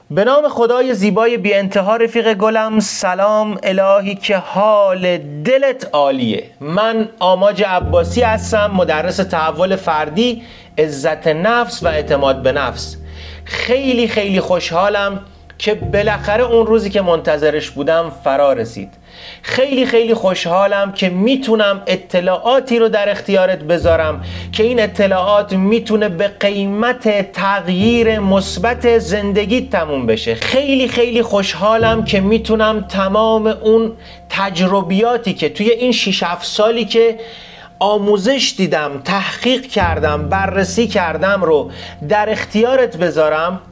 به نام خدای زیبای بی انتها رفیق گلم، سلام الهی که حال دلت عالیه. من آماج عباسی هستم، مدرس تحول فردی، عزت نفس و اعتماد به نفس. خیلی خیلی خوشحالم که بالاخره اون روزی که منتظرش بودم فرا رسید. خیلی خیلی خوشحالم که میتونم اطلاعاتی رو در اختیارت بذارم که این اطلاعات میتونه به قیمت تغییر مثبت زندگیت تموم بشه. خیلی خیلی خوشحالم که میتونم تمام اون تجربیاتی که توی این 6-7 سالی که آموزش دیدم، تحقیق کردم، بررسی کردم رو در اختیارت بذارم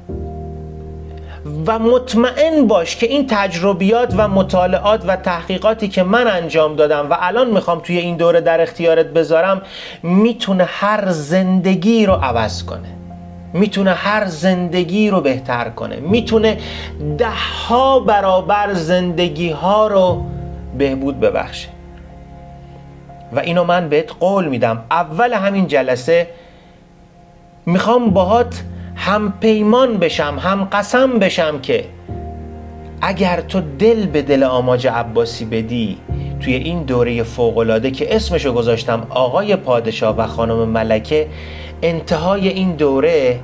و مطمئن باش که این تجربیات و مطالعات و تحقیقاتی که من انجام دادم و الان میخوام توی این دوره در اختیارت بذارم میتونه هر زندگی رو عوض کنه، میتونه هر زندگی رو بهتر کنه، میتونه 10 برابر زندگی ها رو بهبود ببخشه. و اینو من بهت قول میدم، اول همین جلسه میخوام باهات هم پیمان بشم، هم قسم بشم که اگر تو دل به دل آماج عباسی بدی توی این دوره فوق‌العاده که اسمشو گذاشتم آقای پادشاه و خانم ملکه، انتهای این دوره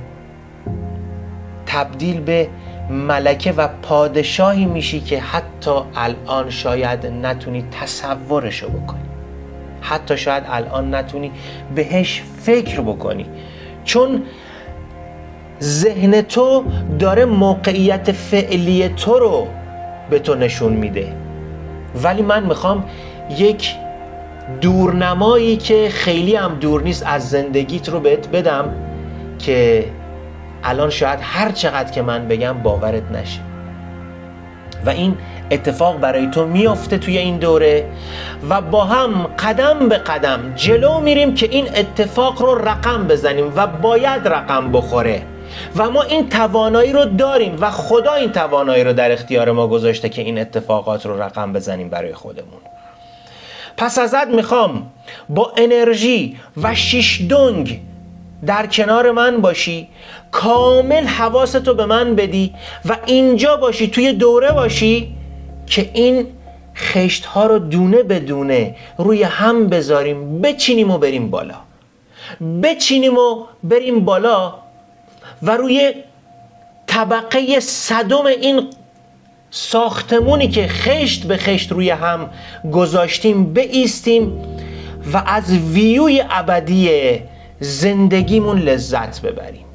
تبدیل به ملکه و پادشاهی میشی که حتی الان شاید نتونی تصورشو بکنی، حتی شاید الان نتونی بهش فکر بکنی، چون ذهن تو داره موقعیت فعلی تو رو به تو نشون میده. ولی من میخوام یک دورنمایی که خیلی هم دور نیست از زندگیت رو بهت بدم که الان شاید هر چقدر که من بگم باورت نشه. و این اتفاق برای تو میافته توی این دوره و با هم قدم به قدم جلو میریم که این اتفاق رو رقم بزنیم و باید رقم بخوره و ما این توانایی رو داریم و خدا این توانایی رو در اختیار ما گذاشته که این اتفاقات رو رقم بزنیم برای خودمون. پس ازت میخوام با انرژی و شیش دنگ در کنار من باشی، کامل حواستو به من بدی و اینجا باشی، توی دوره باشی که این خشت ها رو دونه به دونه روی هم بذاریم، بچینیم و بریم بالا، بچینیم و بریم بالا و روی طبقه صدم این ساختمونی که خشت به خشت روی هم گذاشتیم بایستیم و از ویوی ابدی زندگیمون لذت ببریم.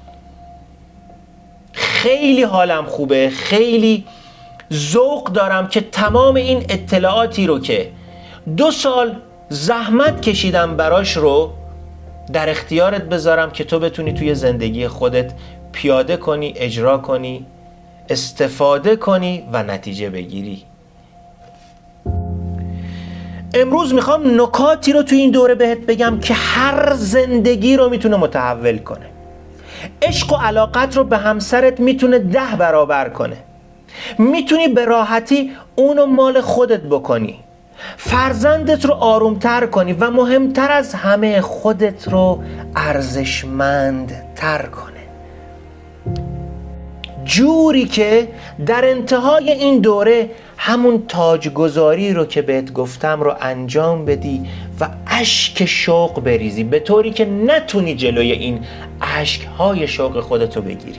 خیلی حالم خوبه، خیلی ذوق دارم که تمام این اطلاعاتی رو که 2 سال زحمت کشیدم براش رو در اختیارت بذارم که تو بتونی توی زندگی خودت پیاده کنی، اجرا کنی، استفاده کنی و نتیجه بگیری. امروز میخوام نکاتی رو توی این دوره بهت بگم که هر زندگی رو میتونه متحول کنه. عشق و علاقت رو به همسرت میتونه 10 برابر کنه. میتونی به راحتی اونو مال خودت بکنی، فرزندت رو آرومتر کنی و مهمتر از همه خودت رو ارزشمندتر کنه. جوری که در انتهای این دوره همون تاجگذاری رو که بهت گفتم رو انجام بدی و اشک شوق بریزی، به طوری که نتونی جلوی این اشک‌های شوق خودتو بگیری.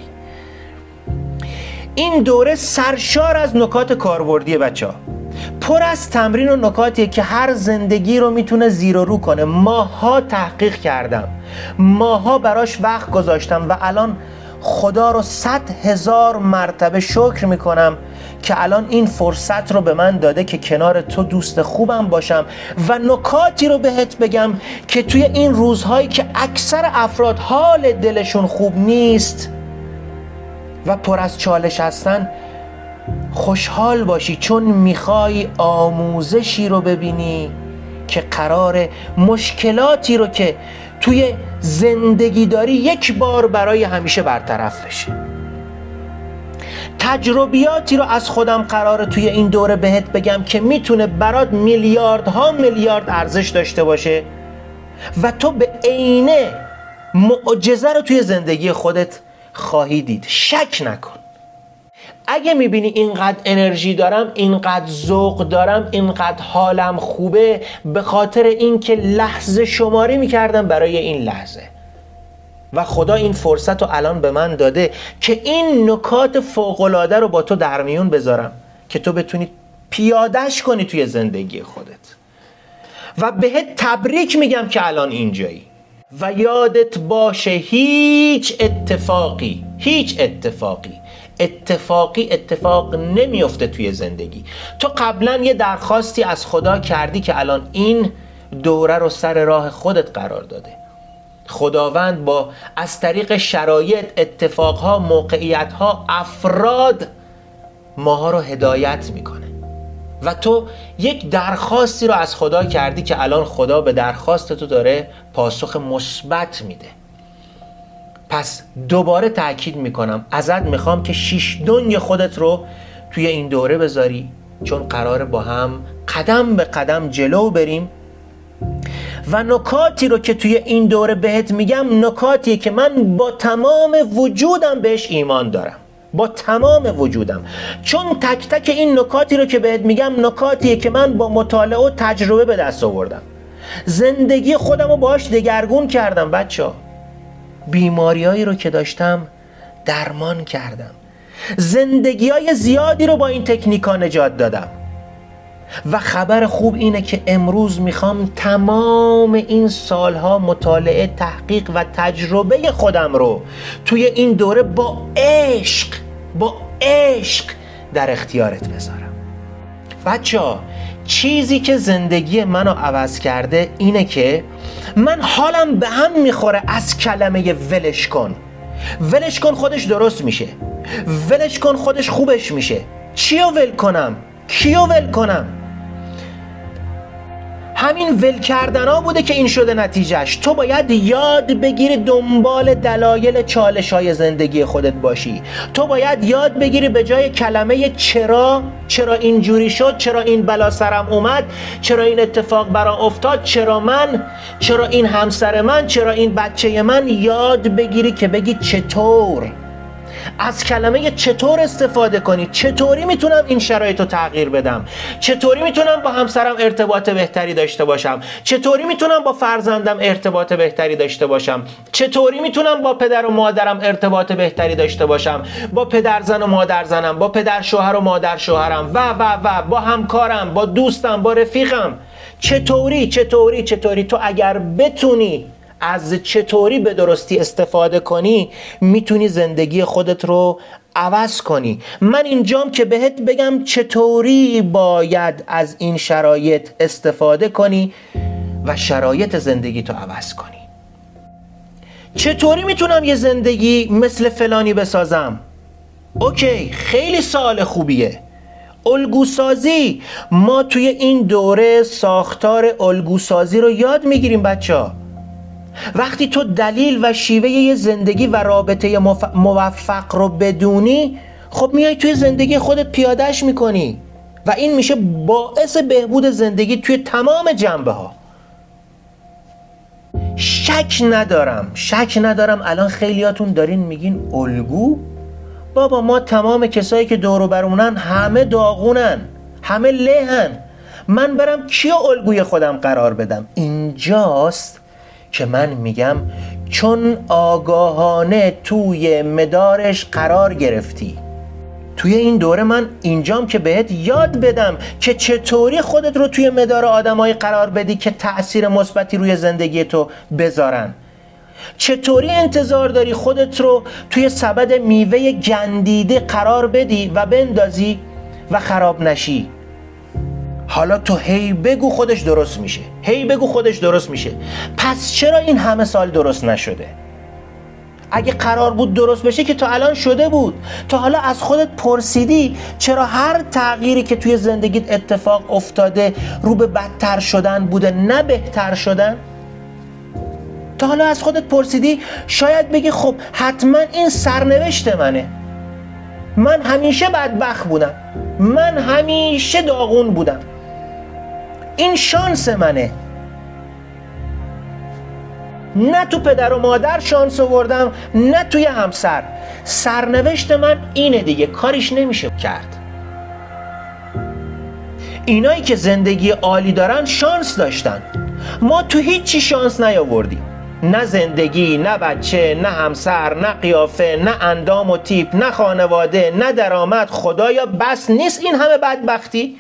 این دوره سرشار از نکات کاربردیه بچه‌ها، پر از تمرین و نکاتیه که هر زندگی رو میتونه زیر و رو کنه. ماها تحقیق کردم، ماها براش وقت گذاشتم و الان خدا رو 100,000 مرتبه شکر میکنم که الان این فرصت رو به من داده که کنار تو دوست خوبم باشم و نکاتی رو بهت بگم که توی این روزهایی که اکثر افراد حال دلشون خوب نیست و پر از چالش هستن خوشحال باشی، چون میخوای آموزشی رو ببینی که قراره مشکلاتی رو که توی زندگی داری یک بار برای همیشه برطرف بشه. تجربیاتی رو از خودم قراره توی این دوره بهت بگم که میتونه برات میلیاردها میلیارد ارزش داشته باشه و تو به عینه معجزه رو توی زندگی خودت خواهی دید. شک نکن، اگه میبینی اینقدر انرژی دارم، اینقدر ذوق دارم، اینقدر حالم خوبه، به خاطر اینکه لحظه شماری میکردم برای این لحظه و خدا این فرصت رو الان به من داده که این نکات فوق‌العاده رو با تو در میون بذارم که تو بتونی پیادهش کنی توی زندگی خودت. و بهت تبریک میگم که الان اینجایی و یادت باشه هیچ اتفاق نمیفته توی زندگی. تو قبلا یه درخواستی از خدا کردی که الان این دوره رو سر راه خودت قرار داده. خداوند از طریق شرایط، اتفاقها، موقعیتها، افراد ماها رو هدایت میکنه و تو یک درخواستی رو از خدا کردی که الان خدا به درخواست تو داره پاسخ مثبت میده. پس دوباره تأکید میکنم، ازت میخوام که 6 دنگ خودت رو توی این دوره بذاری، چون قراره با هم قدم به قدم جلو بریم و نکاتی رو که توی این دوره بهت میگم نکاتیه که من با تمام وجودم بهش ایمان دارم، با تمام وجودم، چون تک تک این نکاتی رو که بهت میگم نکاتیه که من با مطالعه و تجربه به دست آوردم. زندگی خودم رو باهاش دگرگون کردم بچه‌ها. بیماریایی رو که داشتم درمان کردم. زندگی‌های زیادی رو با این تکنیکا نجات دادم. و خبر خوب اینه که امروز میخوام تمام این سالها مطالعه، تحقیق و تجربه خودم رو توی این دوره با عشق در اختیارت بذارم. بچه‌ها چیزی که زندگی منو عوض کرده اینه که من حالم به هم میخوره از کلمه ولش کن. ولش کن خودش درست میشه، ولش کن خودش خوبش میشه. چیو ول کنم؟ کیو ول کنم؟ همین ول کردن ها بوده که این شده نتیجهش. تو باید یاد بگیری دنبال دلایل چالش های زندگی خودت باشی. تو باید یاد بگیری به جای کلمه چرا اینجوری شد، چرا این بلا سرم اومد، چرا این اتفاق برام افتاد، چرا من، چرا این همسر من، چرا این بچه من، یاد بگیری که بگی چطور. از کلمه چطور استفاده کنی. چطوری میتونم این شرایط رو تغییر بدم؟ چطوری میتونم با همسرم ارتباط بهتری داشته باشم؟ چطوری میتونم با فرزندم ارتباط بهتری داشته باشم؟ چطوری میتونم با پدر و مادرم ارتباط بهتری داشته باشم؟ با پدر زن و مادر زنم، با پدر شوهر و مادر شوهرم و با همکارم، با دوستم، با رفیقم. چطوری تو اگر بتونی از چطوری به درستی استفاده کنی میتونی زندگی خودت رو عوض کنی. من اینجام که بهت بگم چطوری باید از این شرایط استفاده کنی و شرایط زندگی تو عوض کنی. چطوری میتونم یه زندگی مثل فلانی بسازم؟ اوکی، خیلی سوال خوبیه. الگوسازی. ما توی این دوره ساختار الگوسازی رو یاد میگیریم بچه‌ها. وقتی تو دلیل و شیوه یه زندگی و رابطه موفق رو بدونی، خب میای توی زندگی خودت پیادهش میکنی و این میشه باعث بهبود زندگی توی تمام جنبه ها. شک ندارم الان خیلیاتون دارین میگین الگو؟ بابا ما تمام کسایی که دور و برمونن همه داغونن، همه لهن. من برم کیو الگوی خودم قرار بدم؟ اینجاست که من میگم چون آگاهانه توی مدارش قرار گرفتی. توی این دوره من اینجام که بهت یاد بدم که چطوری خودت رو توی مدار آدمای قرار بدی که تأثیر مثبتی روی زندگی تو بذارن. چطوری انتظار داری خودت رو توی سبد میوه گندیده قرار بدی و بندازی و خراب نشی. حالا تو هی بگو خودش درست میشه. پس چرا این همه سال درست نشده؟ اگه قرار بود درست بشه که تا الان شده بود. تا حالا از خودت پرسیدی چرا هر تغییری که توی زندگیت اتفاق افتاده رو به بدتر شدن بوده نه بهتر شدن؟ تا حالا از خودت پرسیدی؟ شاید بگی خب حتما این سرنوشت منه، من همیشه بدبخت بودم، من همیشه داغون بودم، این شانس منه. نه تو پدر و مادر شانس آوردم، نه توی همسر. سرنوشت من اینه دیگه، کاریش نمیشه کرد. اینایی که زندگی عالی دارن شانس داشتن، ما تو هیچی شانس نیاوردیم. نه زندگی، نه بچه، نه همسر، نه قیافه، نه اندام و تیپ، نه خانواده، نه درآمد. خدایا بس نیست این همه بدبختی؟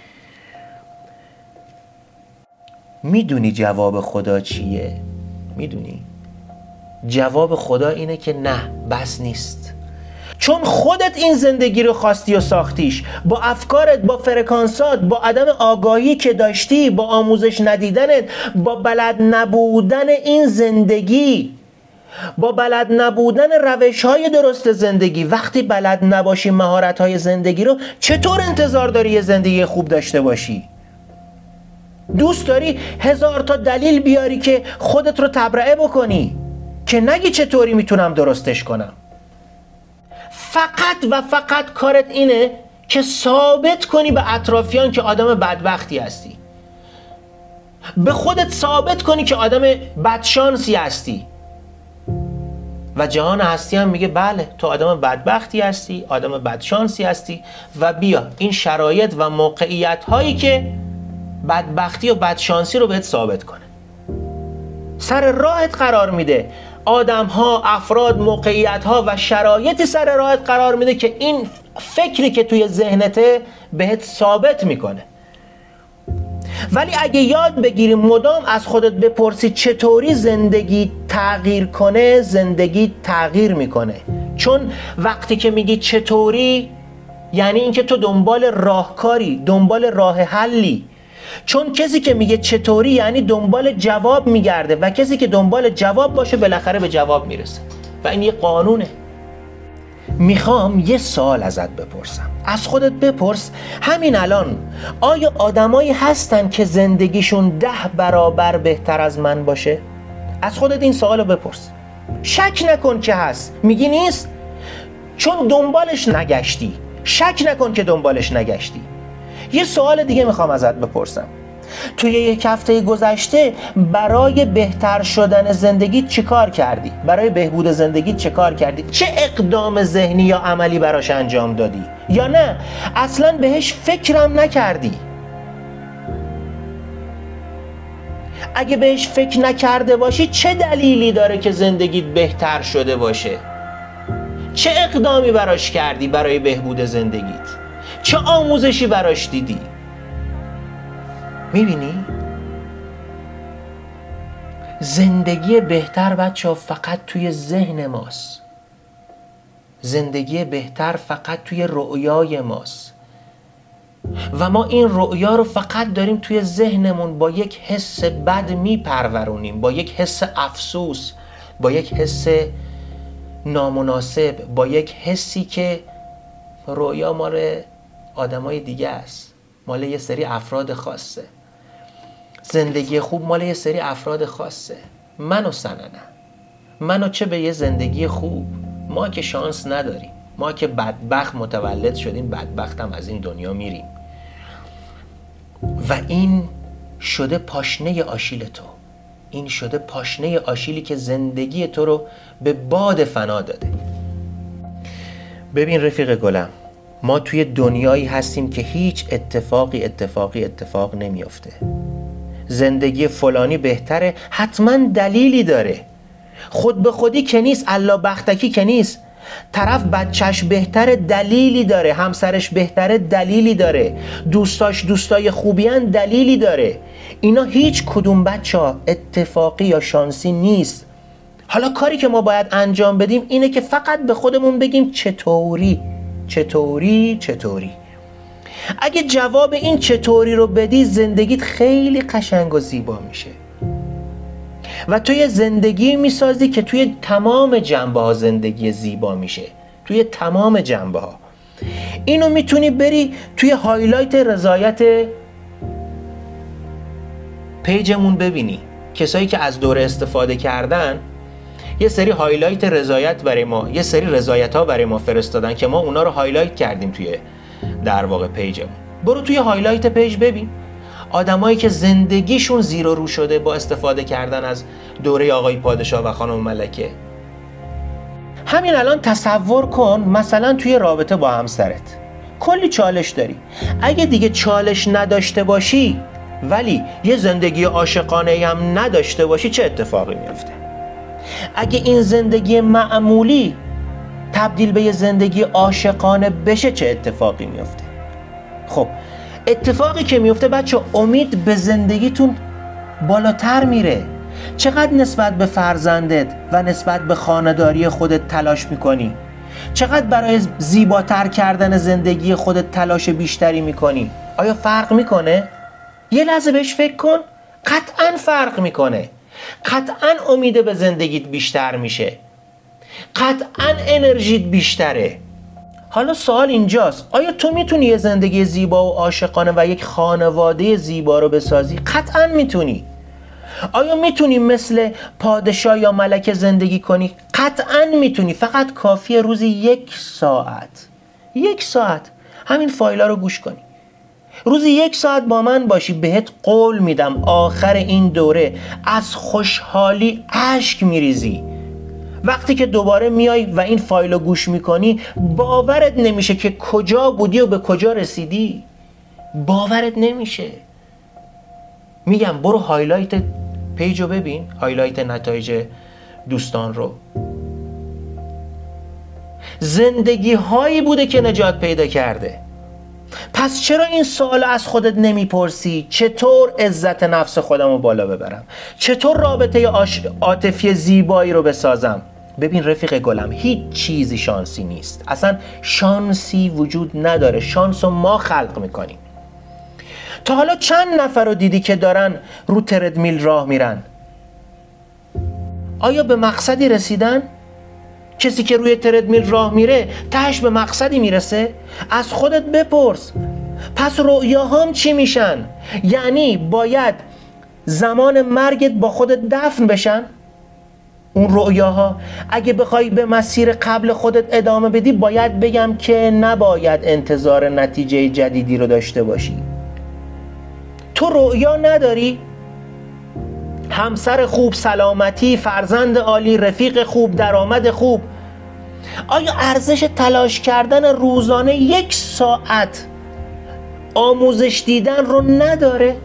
میدونی جواب خدا چیه؟ میدونی؟ جواب خدا اینه که نه، بس نیست. چون خودت این زندگی رو خواستی و ساختیش، با افکارت، با فرکانسات، با عدم آگاهی که داشتی، با آموزش ندیدنت، با بلد نبودن این زندگی، با بلد نبودن روش‌های درست زندگی. وقتی بلد نباشی مهارت‌های زندگی رو، چطور انتظار داری یه زندگی خوب داشته باشی؟ دوست داری 1000 تا دلیل بیاری که خودت رو تبرئه بکنی، که نگی چطوری میتونم درستش کنم. فقط و فقط کارت اینه که ثابت کنی به اطرافیان که آدم بدبختی هستی، به خودت ثابت کنی که آدم بدشانسی هستی، و جهان هستی هم میگه بله تو آدم بدبختی هستی، آدم بدشانسی هستی، و بیا این شرایط و موقعیت هایی که بدبختی و بدشانسی رو بهت ثابت کنه. سر راهت قرار میده، آدم ها، افراد، موقعیت ها و شرایطی سر راهت قرار میده که این فکری که توی ذهنته بهت ثابت میکنه. ولی اگه یاد بگیری مدام از خودت بپرسی چطوری زندگی تغییر کنه، زندگی تغییر میکنه. چون وقتی که میگی چطوری، یعنی اینکه تو دنبال راهکاری، دنبال راه حلی. چون کسی که میگه چطوری یعنی دنبال جواب میگرده، و کسی که دنبال جواب باشه بالاخره به جواب میرسه، و این یه قانونه. میخوام یه سوال ازت بپرسم، از خودت بپرس همین الان، آیا آدمایی هستن که زندگیشون 10 برابر بهتر از من باشه؟ از خودت این سوالو بپرس. شک نکن که هست. میگی نیست چون دنبالش نگشتی. شک نکن که دنبالش نگشتی. یه سوال دیگه میخوام ازت بپرسم. توی یک هفته گذشته برای بهتر شدن زندگی چی کار کردی؟ برای بهبود زندگی چه کار کردی؟ چه اقدام ذهنی یا عملی براش انجام دادی؟ یا نه اصلاً بهش فکرم نکردی؟ اگه بهش فکر نکرده باشی چه دلیلی داره که زندگیت بهتر شده باشه؟ چه اقدامی براش کردی برای بهبود زندگیت؟ چه آموزشی براش دیدی؟ میبینی؟ زندگی بهتر بچه‌ها فقط توی ذهن ماست. زندگی بهتر فقط توی رؤیای ماست، و ما این رؤیا رو فقط داریم توی ذهنمون با یک حس بد میپرورونیم، با یک حس افسوس، با یک حس نامناسب، با یک حسی که رؤیا مال آدمای دیگه است، مال یه سری افراد خاصه. زندگی خوب مال یه سری افراد خاصه. منو سننه، منو چه به یه زندگی خوب. ما که شانس نداریم، ما که بدبخت متولد شدیم، بدبخت هم از این دنیا میریم، و این شده پاشنه آشیل تو. این شده پاشنه آشیلی که زندگی تو رو به باد فنا داده. ببین رفیق گلم، ما توی دنیایی هستیم که هیچ اتفاق نمیافته. زندگی فلانی بهتره، حتما دلیلی داره. خود به خودی که نیست، الله بختکی که نیست. طرف بچهش بهتره، دلیلی داره. همسرش بهتره، دلیلی داره. دوستاش دوستای خوبیان، دلیلی داره. اینا هیچ کدوم بچه‌ها اتفاقی یا شانسی نیست. حالا کاری که ما باید انجام بدیم اینه که فقط به خودمون بگیم چطوری. اگه جواب این چطوری رو بدی، زندگیت خیلی قشنگ و زیبا میشه، و توی زندگی میسازی که توی تمام جنبه ها زندگی زیبا میشه. توی تمام جنبه ها. اینو میتونی بری توی هایلایت رضایت پیجمون ببینی. کسایی که از دوره استفاده کردن یه سری هایلایت رضایت برای ما، یه سری رضایت ها برای ما فرستادن که ما اونا رو هایلایت کردیم توی در واقع پیجمون. برو توی هایلایت پیج ببین آدمایی که زندگیشون زیر و رو شده با استفاده کردن از دوره آقای پادشاه و خانم ملکه. همین الان تصور کن مثلا توی رابطه با همسرت کلی چالش داری. اگه دیگه چالش نداشته باشی ولی یه زندگی عاشقانه هم نداشته باشی چه اتفاقی میفته؟ اگه این زندگی معمولی تبدیل به یه زندگی عاشقانه بشه چه اتفاقی میفته؟ خب اتفاقی که میفته بچه، امید به زندگیتون بالاتر میره. چقدر نسبت به فرزندت و نسبت به خانه‌داری خودت تلاش میکنی؟ چقدر برای زیباتر کردن زندگی خودت تلاش بیشتری میکنی؟ آیا فرق میکنه؟ یه لحظه بهش فکر کن. قطعاً فرق میکنه. قطعاً امید به زندگیت بیشتر میشه. قطعاً انرژیت بیشتره. حالا سوال اینجاست، آیا تو میتونی یه زندگی زیبا و عاشقانه و یک خانواده زیبا رو بسازی؟ قطعاً میتونی. آیا میتونی مثل پادشاه یا ملکه زندگی کنی؟ قطعاً میتونی. فقط کافیه روزی 1 ساعت همین فایلا رو گوش کنی. روزی 1 ساعت با من باشی، بهت قول میدم آخر این دوره از خوشحالی اشک میریزی. وقتی که دوباره میای و این فایل رو گوش میکنی باورت نمیشه که کجا بودی و به کجا رسیدی. باورت نمیشه. میگم برو هایلایت پیج رو ببین، هایلایت نتایج دوستان رو. زندگی هایی بوده که نجات پیدا کرده. پس چرا این سوال از خودت نمیپرسی چطور عزت نفس خودم رو بالا ببرم؟ چطور رابطه عاطفی زیبایی رو بسازم؟ ببین رفیق گلم، هیچ چیزی شانسی نیست. اصلا شانسی وجود نداره. شانس رو ما خلق میکنیم. تا حالا چند نفر رو دیدی که دارن رو تردمیل راه میرن؟ آیا به مقصدی رسیدن؟ کسی که روی تردمیل راه میره تهش به مقصدی میرسه؟ از خودت بپرس. پس رؤیاهام چی میشن؟ یعنی باید زمان مرگت با خودت دفن بشن؟ اون رؤیاها اگه بخوای به مسیر قبل خودت ادامه بدی باید بگم که نباید انتظار نتیجه جدیدی رو داشته باشی. تو رؤیا نداری؟ همسر خوب، سلامتی، فرزند عالی، رفیق خوب، درآمد خوب. آیا ارزش تلاش کردن روزانه 1 ساعت آموزش دیدن رو نداره؟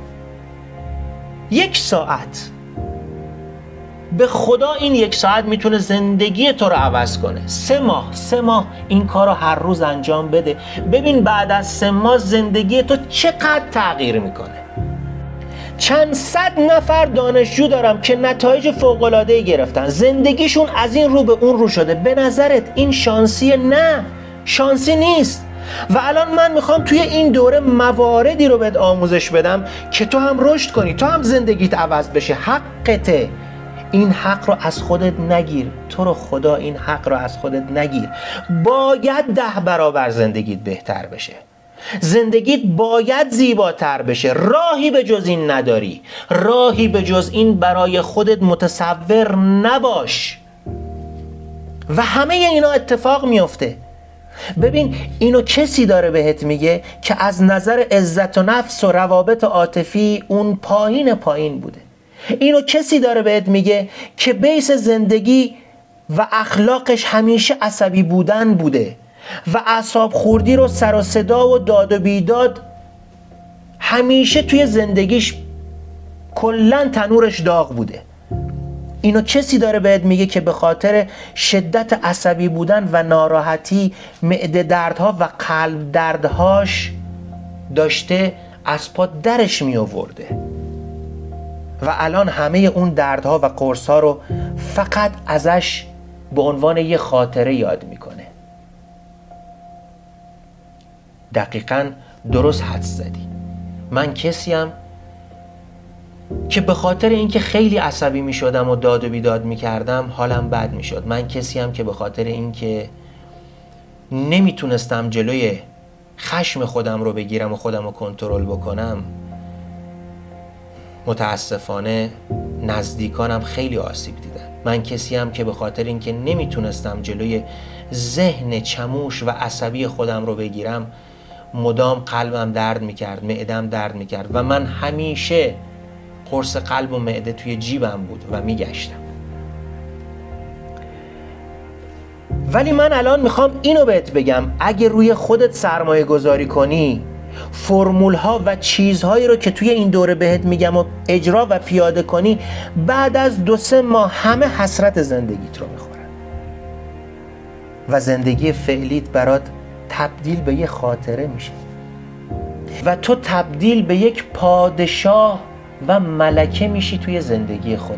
1 ساعت. به خدا این 1 ساعت میتونه زندگی تو رو عوض کنه. 3 ماه این کار رو هر روز انجام بده. ببین بعد از 3 ماه زندگی تو چقدر تغییر میکنه. چند صد نفر دانشجو دارم که نتایج فوق‌العاده‌ای گرفتن. زندگیشون از این رو به اون رو شده. به نظرت این شانسیه؟ نه، شانسی نیست. و الان من میخوام توی این دوره مواردی رو بهت آموزش بدم که تو هم رشد کنی، تو هم زندگیت عوض بشه. حقته. این حق رو از خودت نگیر. تو رو خدا این حق رو از خودت نگیر. باید 10 برابر زندگیت بهتر بشه. زندگیت باید زیباتر بشه. راهی به جز این نداری. راهی به جز این برای خودت متصور نباش. و همه اینا اتفاق میفته. ببین اینو کسی داره بهت میگه که از نظر عزت و نفس و روابط عاطفی اون پایین بوده. اینو کسی داره بهت میگه که بیس زندگی و اخلاقش همیشه عصبی بودن بوده و اعصاب خوردی رو سر و صدا و داد و بیداد همیشه توی زندگیش کلن تنورش داغ بوده. اینو کسی داره بهت میگه که به خاطر شدت عصبی بودن و ناراحتی معده دردها و قلب دردهاش داشته از پا درش می آورده و الان همه اون دردها و قرصها رو فقط ازش به عنوان یه خاطره یاد میکنه. دقیقاً درست حدس زدی. من کسیم که به خاطر اینکه خیلی عصبی می شدم و داد و بیداد می کردم حالم بد می شد. من کسیم که به خاطر اینکه نمیتونستم جلوی خشم خودم رو بگیرم و خودم رو کنترل بکنم متاسفانه نزدیکانم خیلی آسیب دیدن. من کسیم که به خاطر اینکه نمیتونستم جلوی ذهن چموش و عصبی خودم رو بگیرم مدام قلبم درد میکرد، معدم درد میکرد و من همیشه قرص قلب و معده توی جیبم بود و میگشتم. ولی من الان میخوام اینو بهت بگم، اگه روی خودت سرمایه گذاری کنی، فرمول ها و چیزهایی رو که توی این دوره بهت میگم و اجرا و پیاده کنی، بعد از 2-3 ماه همه حسرت زندگیت رو میخورن و زندگی فعلیت برات تبدیل به یه خاطره میشه و تو تبدیل به یک پادشاه و ملکه میشی توی زندگی خودت،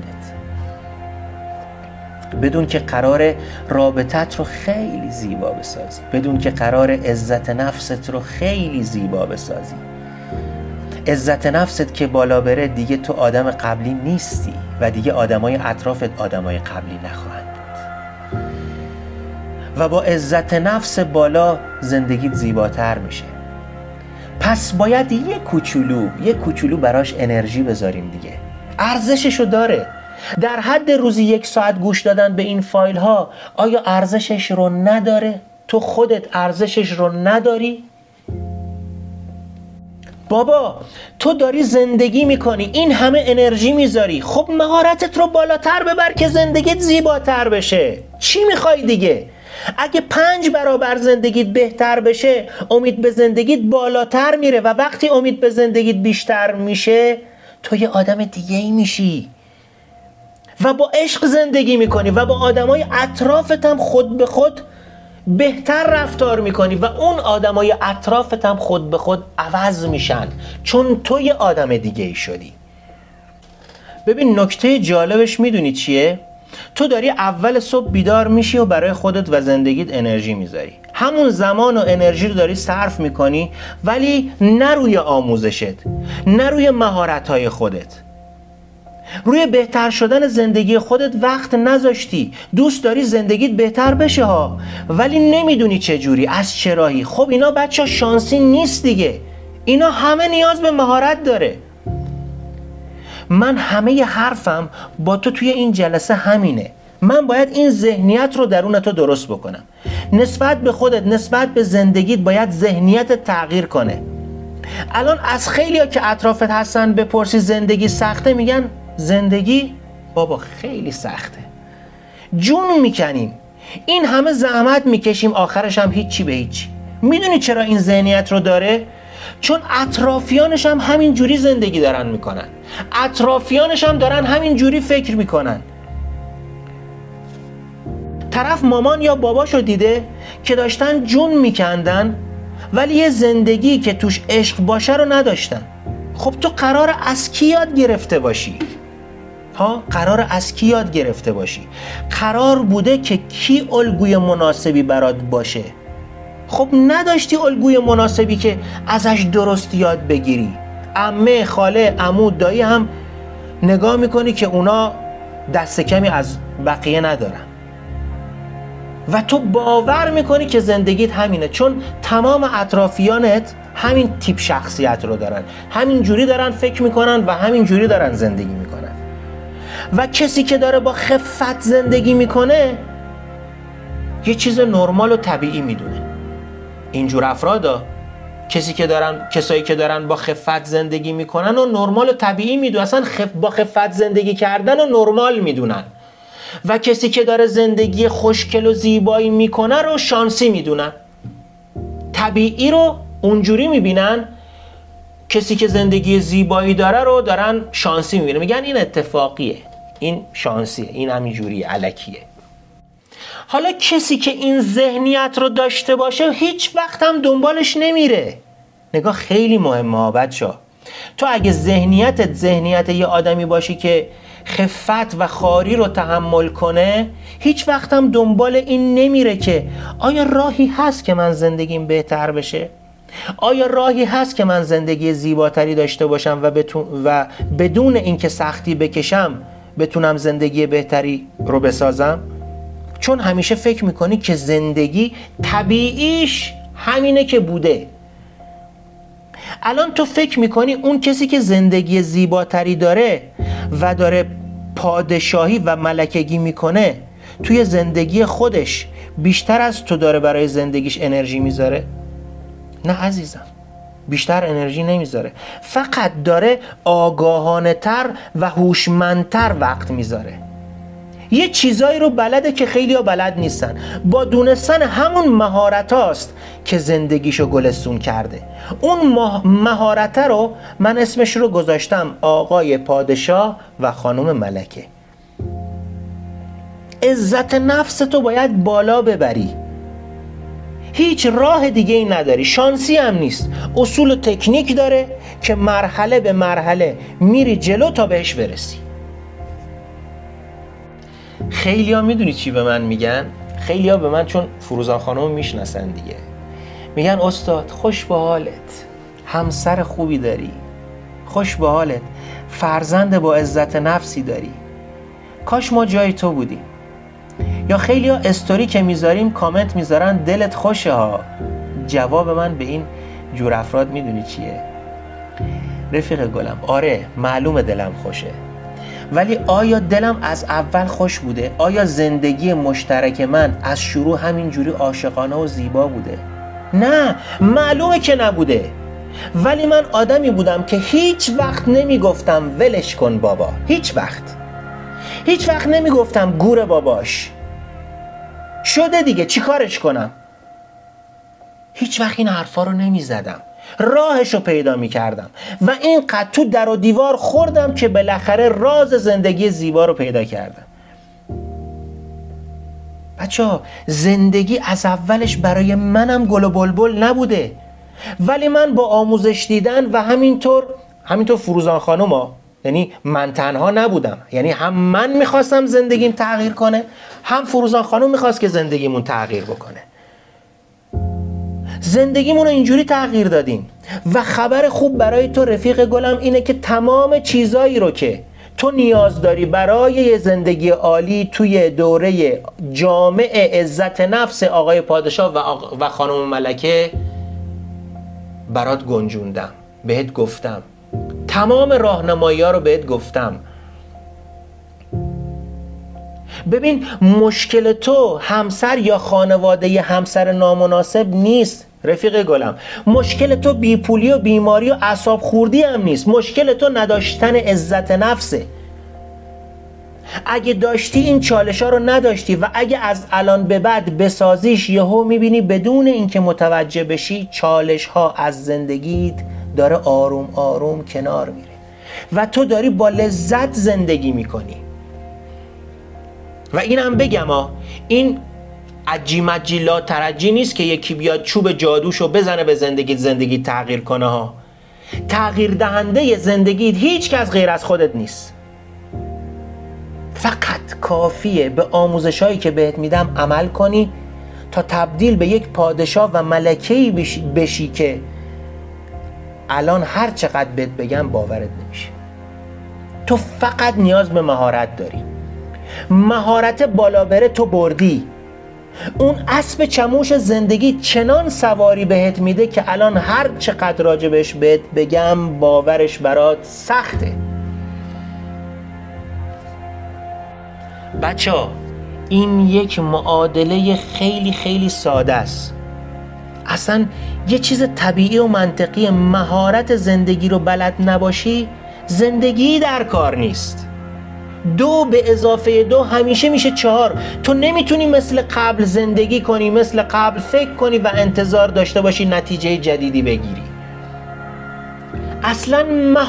بدون که قرار رابطت رو خیلی زیبا بسازی، بدون که قرار عزت نفست رو خیلی زیبا بسازی. عزت نفست که بالا بره دیگه تو آدم قبلی نیستی و دیگه آدمای اطرافت آدمای قبلی نخواهند بود و با عزت نفس بالا زندگیت زیباتر میشه. پس باید یه کوچولو براش انرژی بذاریم دیگه. ارزششو داره. در حد روزی 1 ساعت گوش دادن به این فایل ها آیا ارزشش رو نداره؟ تو خودت ارزشش رو نداری؟ بابا تو داری زندگی میکنی، این همه انرژی میذاری، خب مهارتت رو بالاتر ببر که زندگیت زیباتر بشه. چی میخوای دیگه؟ اگه 5 برابر زندگیت بهتر بشه، امید به زندگیت بالاتر میره و وقتی امید به زندگیت بیشتر میشه تو یه آدم دیگه ای میشی و با عشق زندگی میکنی و با آدمای اطرافت هم خود به خود بهتر رفتار میکنی و اون آدمای اطرافت هم خود به خود عوض میشن، چون تو یه آدم دیگه ای شدی. ببین نکته جالبش میدونی چیه؟ تو داری اول صبح بیدار میشی و برای خودت و زندگیت انرژی میذاری، همون زمان و انرژی رو داری صرف میکنی، ولی نه روی آموزشت، نه روی مهارت‌های خودت، روی بهتر شدن زندگی خودت وقت نذاشتی. دوست داری زندگیت بهتر بشه ها، ولی نمیدونی چه جوری، از چه راهی. خب اینا بچه شانسی نیست دیگه، اینا همه نیاز به مهارت داره. من همه حرفم با تو توی این جلسه همینه. من باید این ذهنیت رو درون تو درست بکنم. نسبت به خودت، نسبت به زندگیت باید ذهنیت تغییر کنه. الان از خیلیا که اطرافت هستن بپرسی زندگی سخته، میگن زندگی بابا خیلی سخته، جون میکنیم، این همه زحمت میکشیم، آخرش هم هیچی به هیچی. میدونی چرا این ذهنیت رو داره؟ چون اطرافیانش هم همین جوری زندگی دارن میکنن، اطرافیانش هم دارن همین جوری فکر میکنن. طرف مامان یا باباشو دیده که داشتن جون میکندن ولی یه زندگی که توش عشق باشه رو نداشتن. خب تو قرار از کی یاد گرفته باشی؟ قرار از کی یاد گرفته باشی؟ قرار بوده که کی الگوی مناسبی برات باشه. خب نداشتی الگوی مناسبی که ازش درست یاد بگیری. عمه، خاله، عمو، دایی هم نگاه میکنی که اونا دست کمی از بقیه ندارن و تو باور میکنی که زندگیت همینه، چون تمام اطرافیانت همین تیپ شخصیت رو دارن، همین جوری دارن فکر میکنن و همین جوری دارن زندگی میکنن. و کسی که داره با خفت زندگی میکنه یه چیز نرمال و طبیعی میدونه. اینجور افرادا کسایی که دارن با خفت زندگی میکنن و نرمال و طبیعی میدونن، اصلا با خفت زندگی کردن و نرمال میدونن. و کسی که داره زندگی خوشگل و زیبایی میکنه رو شانسی میدونن، طبیعی رو اونجوری میبینن. کسی که زندگی زیبایی داره رو دارن شانسی میبینن، میگن این اتفاقیه، این شانسیه، این همینجوریه، الکیه. حالا کسی که این ذهنیت رو داشته باشه هیچ وقت هم دنبالش نمیره. نگاه خیلی مهمه ها بچه‌ها. تو اگه ذهنیت یه آدمی باشی که خفت و خاری رو تحمل کنه، هیچ وقت هم دنبال این نمیره که آیا راهی هست که من زندگیم بهتر بشه؟ آیا راهی هست که من زندگی زیباتری داشته باشم و بدون اینکه سختی بکشم بتونم زندگی بهتری رو بسازم؟ چون همیشه فکر میکنی که زندگی طبیعیش همینه که بوده. الان تو فکر میکنی اون کسی که زندگی زیباتری داره و داره پادشاهی و ملکگی میکنه توی زندگی خودش بیشتر از تو داره برای زندگیش انرژی میذاره؟ نه عزیزم، بیشتر انرژی نمیذاره، فقط داره آگاهانه تر و هوشمندتر وقت میذاره. یه چیزایی رو بلده که خیلی ها بلد نیستن. با دونستن همون مهارت هاست که زندگیشو گلستون کرده. اون مهارت رو من اسمش رو گذاشتم آقای پادشاه و خانم ملکه. عزت نفس تو باید بالا ببری، هیچ راه دیگه ای نداری، شانسی هم نیست. اصول و تکنیک داره که مرحله به مرحله میری جلو تا بهش برسی. خیلی ها میدونی چی به من میگن؟ خیلی ها به من، چون فروزان خانم میشناسن دیگه، میگن استاد خوش به حالت، همسر خوبی داری، خوش به حالت، فرزند با عزت نفسی داری، کاش ما جای تو بودیم. یا خیلی ها استوری که میذاریم کامنت میذارن دلت خوشه ها. جواب من به این جور افراد میدونی چیه؟ رفیق گلم، آره معلومه دلم خوشه، ولی آیا دلم از اول خوش بوده؟ آیا زندگی مشترک من از شروع همینجوری عاشقانه و زیبا بوده؟ نه، معلومه که نبوده. ولی من آدمی بودم که هیچ وقت نمیگفتم ولش کن بابا، هیچ وقت نمیگفتم گور باباش، شده دیگه چی کارش کنم. هیچ وقت این حرفا رو نمیزدم، راهشو پیدا میکردم و اینقدر تو در و دیوار خوردم که بالاخره راز زندگی زیبا رو پیدا کردم. بچه‌ها، زندگی از اولش برای منم گل و بلبل نبوده، ولی من با آموزش دیدن و همینطور فروزان خانم ها، یعنی من تنها نبودم، یعنی هم من میخواستم زندگیم تغییر کنه، هم فروزان خانم میخواست که زندگیمون تغییر بکنه. زندگیمون رو اینجوری تغییر دادیم. و خبر خوب برای تو رفیق گلم اینه که تمام چیزایی رو که تو نیاز داری برای یه زندگی عالی توی دوره جامع عزت نفس آقای پادشاه و خانم ملکه برات گنجوندم، بهت گفتم، تمام راهنمایی ها رو بهت گفتم. ببین، مشکل تو همسر یا خانواده ی همسر نامناسب نیست رفیق گلم. مشکل تو بیپولی و بیماری و اعصاب خوردی هم نیست. مشکل تو نداشتن عزت نفسه. اگه داشتی این چالش ها رو نداشتی و اگه از الان به بعد بسازیش، یهو میبینی بدون اینکه متوجه بشی چالش ها از زندگیت داره آروم آروم کنار میره و تو داری با لذت زندگی میکنی. و اینم بگم این عجی مجی لا ترجی نیست که یکی بیاد چوب جادوشو بزنه به زندگی تغییر کنه ها. تغییر دهنده زندگیت هیچ کس غیر از خودت نیست. فقط کافیه به آموزشایی که بهت میدم عمل کنی تا تبدیل به یک پادشاه و ملکه‌ای بشی که الان هر چقدر بهت بگم باورت نمیشه. تو فقط نیاز به مهارت داری. مهارت بالا بره تو بردی. اون اسب چموش زندگی چنان سواری بهت میده که الان هر چقدر راجبش بهت بگم باورش برات سخته. بچه‌ها، این یک معادله خیلی خیلی ساده است. اصلا یه چیز طبیعی و منطقی. مهارت زندگی رو بلد نباشی زندگی در کار نیست. 2 به اضافه 2 همیشه میشه 4. تو نمیتونی مثل قبل زندگی کنی، مثل قبل فکر کنی و انتظار داشته باشی نتیجه جدیدی بگیری. اصلا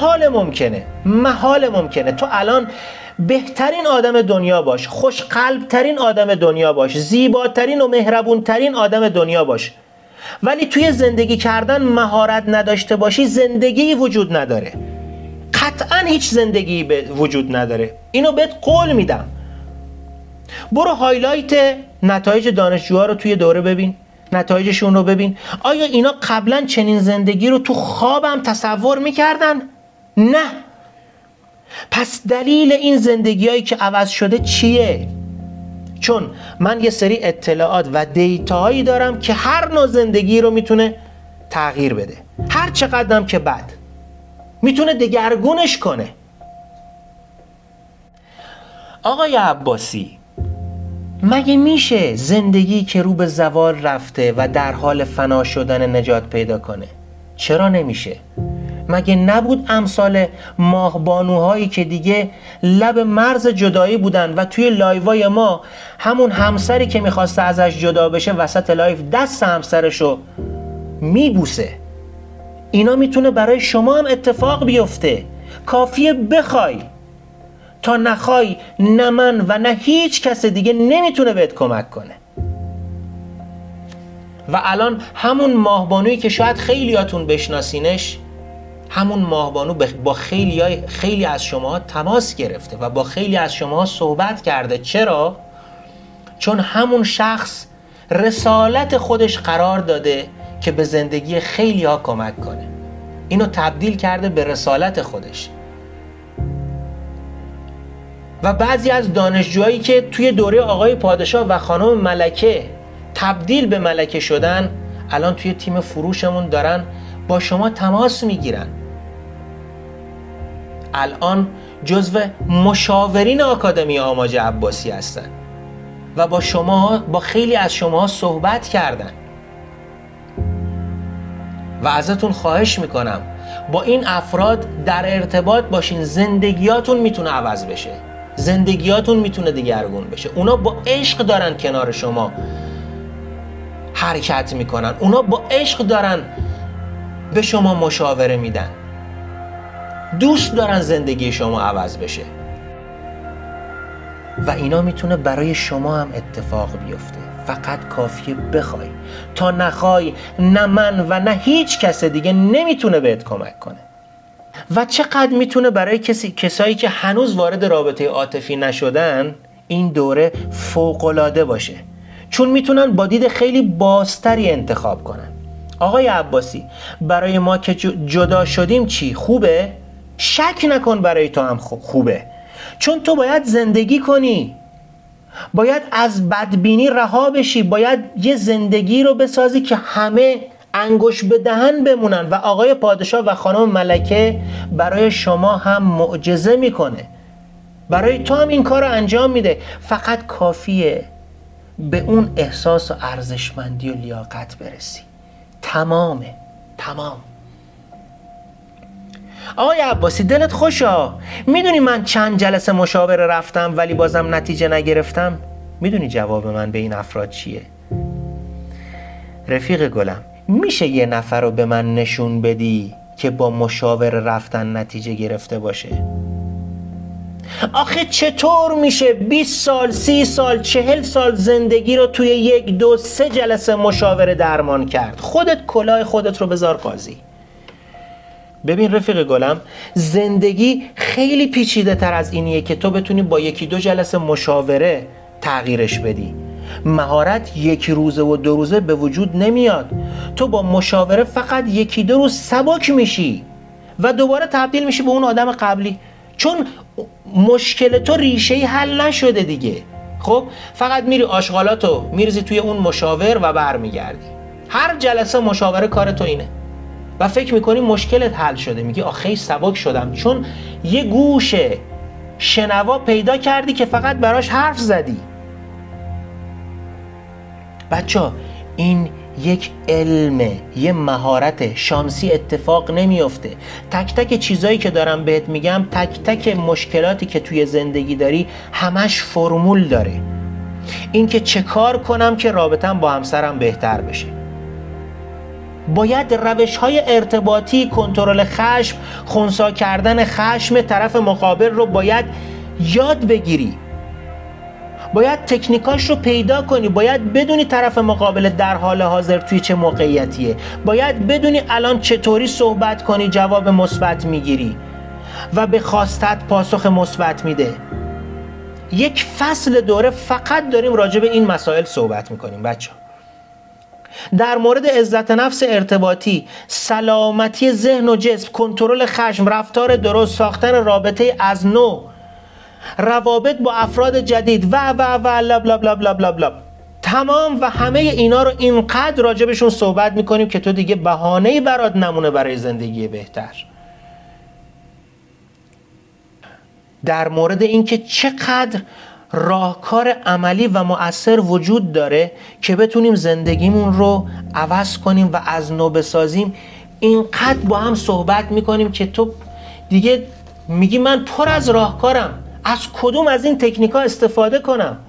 محال ممکنه. تو الان بهترین آدم دنیا باش، خوشقلبترین آدم دنیا باش، زیباترین و مهربونترین آدم دنیا باش، ولی توی زندگی کردن مهارت نداشته باشی زندگی وجود نداره. قطعا هیچ زندگی وجود نداره. اینو بهت قول میدم. برو هایلایت نتایج دانشجوها رو توی دوره ببین، نتایجشون رو ببین. آیا اینا قبلا چنین زندگی رو تو خوابم تصور میکردن؟ نه. پس دلیل این زندگیایی که عوض شده چیه؟ چون من یه سری اطلاعات و دیتاهایی دارم که هر نوع زندگی رو میتونه تغییر بده، هر چقدرم که بد میتونه دگرگونش کنه. آقای عباسی، مگه میشه زندگی که رو به زوال رفته و در حال فنا شدن نجات پیدا کنه؟ چرا نمیشه؟ مگه نبود امثال ماهبانوهایی که دیگه لب مرز جدایی بودن و توی لایوای ما همون همسری که میخواسته ازش جدا بشه وسط لایو دست همسرشو میبوسه؟ اینا میتونه برای شما هم اتفاق بیفته. کافیه بخوای. تا نخوای نه من و نه هیچ کس دیگه نمیتونه بهت کمک کنه. و الان همون ماهبانویی که شاید خیلیاتون بشناسینش، همون ماهبانو با خیلی از شما تماس گرفته و با خیلی از شما صحبت کرده. چرا؟ چون همون شخص رسالت خودش قرار داده که به زندگی خیلی ها کمک کنه. اینو تبدیل کرده به رسالت خودش. و بعضی از دانشجوهایی که توی دوره آقای پادشاه و خانم ملکه تبدیل به ملکه شدن، الان توی تیم فروشمون دارن با شما تماس میگیرن. الان جزو مشاورین آکادمی آماج عباسی هستن و با خیلی از شما صحبت کردن. و ازتون خواهش میکنم با این افراد در ارتباط باشین. زندگیاتون میتونه عوض بشه، زندگیاتون میتونه دگرگون بشه. اونا با عشق دارن کنار شما حرکت میکنن، اونا با عشق دارن به شما مشاوره میدن، دوست دارن زندگی شما عوض بشه. و اینا میتونه برای شما هم اتفاق بیفته. فقط کافیه بخوای. تا نخوای نه من و نه هیچ کس دیگه نمیتونه بهت کمک کنه. و چقدر میتونه برای کسایی که هنوز وارد رابطه عاطفی نشدن این دوره فوق‌العاده باشه، چون میتونن با دید خیلی بازتری انتخاب کنن. آقای عباسی، برای ما که جدا شدیم چی؟ خوبه؟ شک نکن برای تو هم خوبه، چون تو باید زندگی کنی، باید از بدبینی رها بشی، باید یه زندگی رو بسازی که همه انگوش به دهن بمونن. و آقای پادشاه و خانم ملکه برای شما هم معجزه میکنه، برای تو هم این کار رو انجام میده. فقط کافیه به اون احساس و ارزشمندی و لیاقت برسی. تمام. آقای عباسی، دلت خوشا؟ میدونی من چند جلسه مشاوره رفتم ولی بازم نتیجه نگرفتم؟ میدونی جواب من به این افراد چیه؟ رفیق گلم، میشه یه نفر رو به من نشون بدی که با مشاوره رفتن نتیجه گرفته باشه؟ آخه چطور میشه 20 سال 30 سال 40 سال زندگی رو توی 1 2 3 جلسه مشاوره درمان کرد؟ خودت کلاه خودت رو بذار قاضی. ببین رفیق گلم، زندگی خیلی پیچیده تر از اینیه که تو بتونی با 1 2 جلسه مشاوره تغییرش بدی. مهارت 1 روزه و 2 روزه به وجود نمیاد. تو با مشاوره فقط 1 2 روز سبک میشی و دوباره تبدیل میشی به اون آدم قبلی، چون مشکل تو ریشه‌ای حل نشده دیگه. خب فقط میری آشغالاتو میریزی توی اون مشاور و برمیگردی. هر جلسه مشاوره کار تو اینه و فکر میکنی مشکلت حل شده. میگی آخه سبک شدم، چون یه گوشه شنوا پیدا کردی که فقط براش حرف زدی. بچه‌ها این یک علمه، یه مهارت، شانسی اتفاق نمیفته. تک تک چیزایی که دارم بهت میگم، تک تک مشکلاتی که توی زندگی داری همش فرمول داره. این که چه کار کنم که رابطم با همسرم بهتر بشه. باید روش‌های ارتباطی، کنترل خشم، خنثی کردن خشم طرف مقابل رو باید یاد بگیری. باید تکنیکاش رو پیدا کنی، باید بدونی طرف مقابل در حال حاضر توی چه موقعیتیه، باید بدونی الان چطوری صحبت کنی جواب مثبت میگیری و به خواستت پاسخ مثبت میده. یک فصل دوره فقط داریم راجع به این مسائل صحبت میکنیم بچه. در مورد عزت نفس ارتباطی، سلامتی ذهن و جسم، کنترل خشم، رفتار درست، ساختن رابطه از نو، روابط با افراد جدید و لا بلا بلا بلا بلا بلا. تمام و همه اینا رو اینقدر راجبشون صحبت میکنیم که تو دیگه بهانه‌ای برات نمونه برای زندگی بهتر. در مورد اینکه چقدر راهکار عملی و مؤثر وجود داره که بتونیم زندگیمون رو عوض کنیم و از نو بسازیم. اینقدر با هم صحبت میکنیم که تو دیگه میگی من پر از راهکارم، از کدوم از این تکنیک‌ها استفاده کنم؟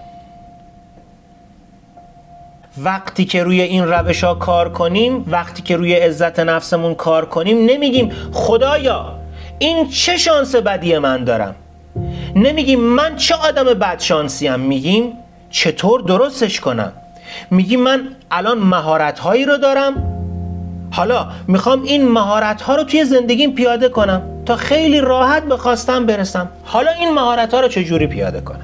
وقتی که روی این روش‌ها کار کنیم، وقتی که روی عزت نفسمون کار کنیم، نمیگیم خدایا این چه شانس بدی من دارم، نمیگیم من چه آدم بدشانسیم، میگیم چطور درستش کنم. میگیم من الان مهارت‌هایی رو دارم، حالا میخوام این مهارت‌ها رو توی زندگیم پیاده کنم تا خیلی راحت به خواستم برسم. حالا این مهارت‌ها رو چجوری پیاده کنم؟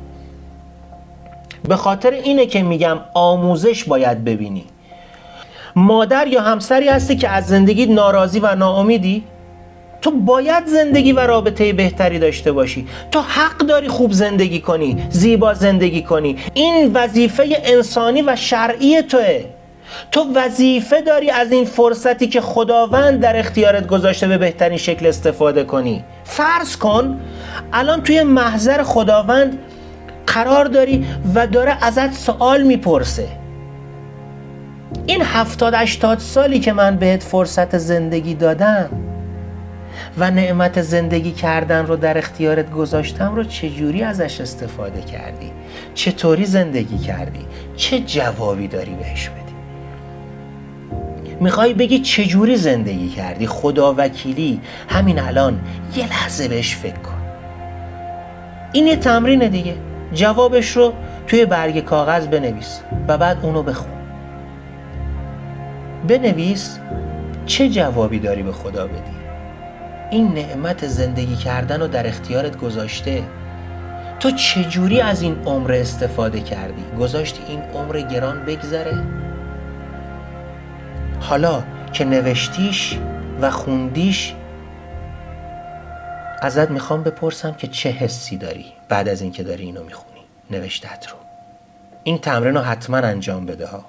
به خاطر اینه که میگم آموزش باید ببینی. مادر یا همسری هستی که از زندگی ناراضی و ناامیدی، تو باید زندگی و رابطه بهتری داشته باشی. تو حق داری خوب زندگی کنی، زیبا زندگی کنی. این وظیفه انسانی و شرعی توئه. تو وظیفه داری از این فرصتی که خداوند در اختیارت گذاشته به بهترین شکل استفاده کنی. فرض کن الان توی محضر خداوند قرار داری و داره ازت سوال میپرسه. این 70-80 سالی که من بهت فرصت زندگی دادم و نعمت زندگی کردن رو در اختیارت گذاشتم رو چجوری ازش استفاده کردی؟ چطوری زندگی کردی؟ چه جوابی داری بهش بدی؟ میخوای بگی چجوری زندگی کردی؟ خدا وکیلی همین الان یه لحظه بهش فکر کن. این یه تمرینه دیگه. جوابش رو توی برگ کاغذ بنویس و بعد اونو بخون. بنویس چه جوابی داری به خدا بدی. این نعمت زندگی کردن رو در اختیارت گذاشته، تو چجوری از این عمر استفاده کردی؟ گذاشتی این عمر گران بگذره؟ حالا که نوشتیش و خوندیش، ازت میخوام بپرسم که چه حسی داری بعد از اینکه داری اینو میخونی نوشتت رو. این تمرین رو حتما انجام بده ها.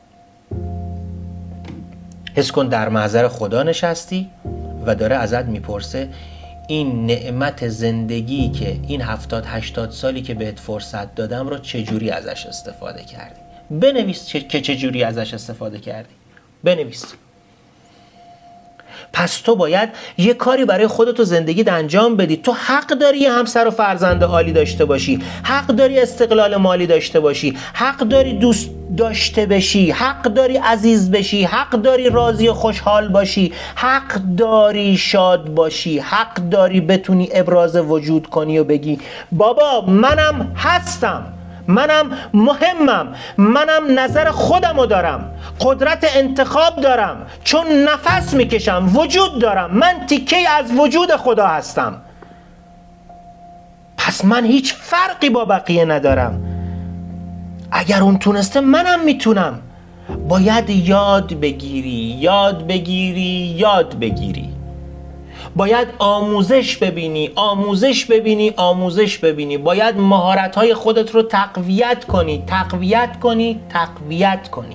حس کن در محضر خدا نشستی و داره ازت میپرسه این نعمت زندگی که این 70-80 سالی که بهت فرصت دادم رو چجوری ازش استفاده کردی. بنویس که چجوری ازش استفاده کردی. بنویس. پس تو باید یه کاری برای خودت و زندگیت انجام بدی. تو حق داری یه همسر و فرزند عالی داشته باشی، حق داری استقلال مالی داشته باشی، حق داری دوست داشته بشی، حق داری عزیز بشی، حق داری راضی و خوشحال باشی، حق داری شاد باشی، حق داری بتونی ابراز وجود کنی و بگی بابا منم هستم، منم مهمم، منم نظر خودمو دارم، قدرت انتخاب دارم، چون نفس میکشم، وجود دارم، من تیکه از وجود خدا هستم. پس من هیچ فرقی با بقیه ندارم. اگر اون تونسته منم میتونم. باید یاد بگیری، یاد بگیری، یاد بگیری. باید آموزش ببینی، آموزش ببینی، آموزش ببینی. باید مهارت‌های خودت رو تقویت کنی، تقویت کنی، تقویت کنی.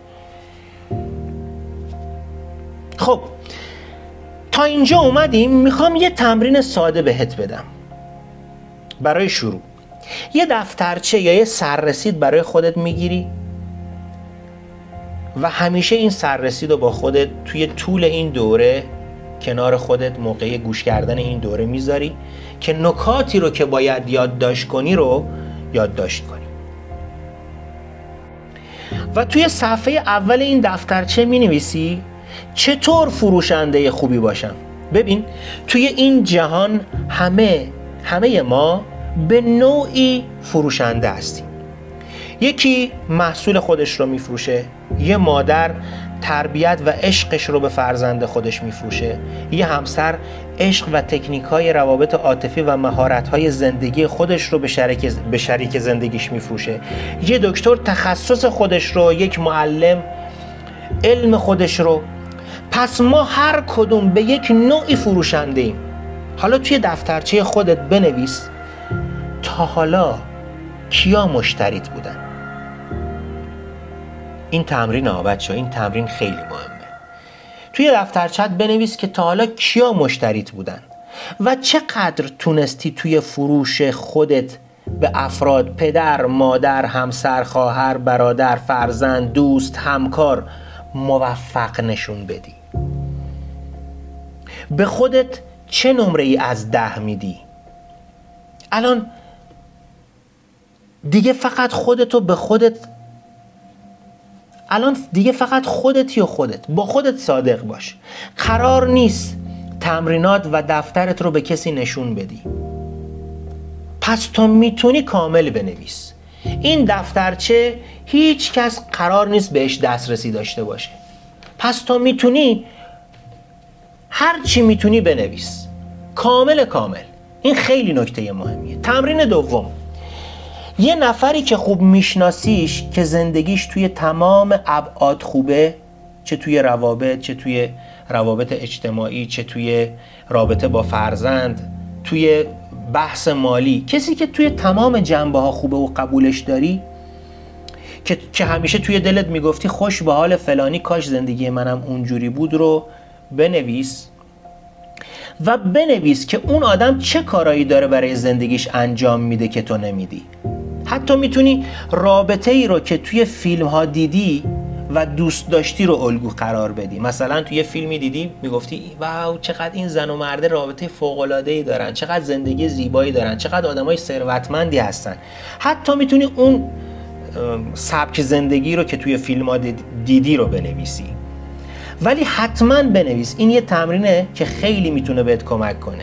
خب تا اینجا اومدیم. میخوام یه تمرین ساده بهت بدم. برای شروع یه دفترچه یا یه سررسید برای خودت میگیری و همیشه این سررسید رو با خودت توی طول این دوره کنار خودت موقع گوش کردن این دوره میذاری که نکاتی رو که باید یادداشت کنی رو یادداشت کنی. و توی صفحه اول این دفترچه مینویسی چطور فروشنده خوبی باشم. ببین توی این جهان همه ما به نوعی فروشنده هستیم. یکی محصول خودش رو میفروشه، یه مادر تربیت و عشقش رو به فرزند خودش میفروشه، یه همسر عشق و تکنیک‌های روابط عاطفی و مهارت‌های زندگی خودش رو به شریک زندگیش میفروشه، یه دکتر تخصص خودش رو، یک معلم علم خودش رو. پس ما هر کدوم به یک نوعی فروشنده ایم. حالا توی دفترچه خودت بنویس تا حالا کیا مشتریت بودن. این تمرین بچه‌ها، این تمرین خیلی مهمه. توی دفترچت بنویس که تا حالا کیا مشتریت بودن و چقدر تونستی توی فروش خودت به افراد، پدر، مادر، همسر، خواهر، برادر، فرزند، دوست، همکار موفق نشون بدی. به خودت چه نمره ای از 10 میدی؟ الان دیگه فقط خودتو به خودت، الان دیگه فقط خودتی و خودت، با خودت صادق باش. قرار نیست تمرینات و دفترت رو به کسی نشون بدی. پس تو میتونی کامل بنویس. این دفترچه هیچ کس قرار نیست بهش دسترسی داشته باشه. پس تو میتونی هر چی میتونی بنویس. کامل. این خیلی نکته مهمیه. تمرین دوم، یه نفری که خوب میشناسیش، که زندگیش توی تمام ابعاد خوبه، چه توی روابط، چه توی روابط اجتماعی، چه توی رابطه با فرزند، توی بحث مالی، کسی که توی تمام جنبه ها خوبه و قبولش داری، که همیشه توی دلت میگفتی خوش به حال فلانی، کاش زندگی منم اونجوری بود، رو بنویس و بنویس که اون آدم چه کارایی داره برای زندگیش انجام میده که تو نمیدی. حتی میتونی رابطه ای رو که توی فیلم ها دیدی و دوست داشتی رو الگو قرار بدی. مثلا توی فیلمی دیدی میگفتی واو چقدر این زن و مرد رابطه فوق‌العاده‌ای دارن، چقدر زندگی زیبایی دارن، چقدر آدمای ثروتمندی هستن. حتی میتونی اون سبک زندگی رو که توی فیلم ها دیدی رو بنویسی. ولی حتما بنویس. این یه تمرینه که خیلی میتونه بهت کمک کنه.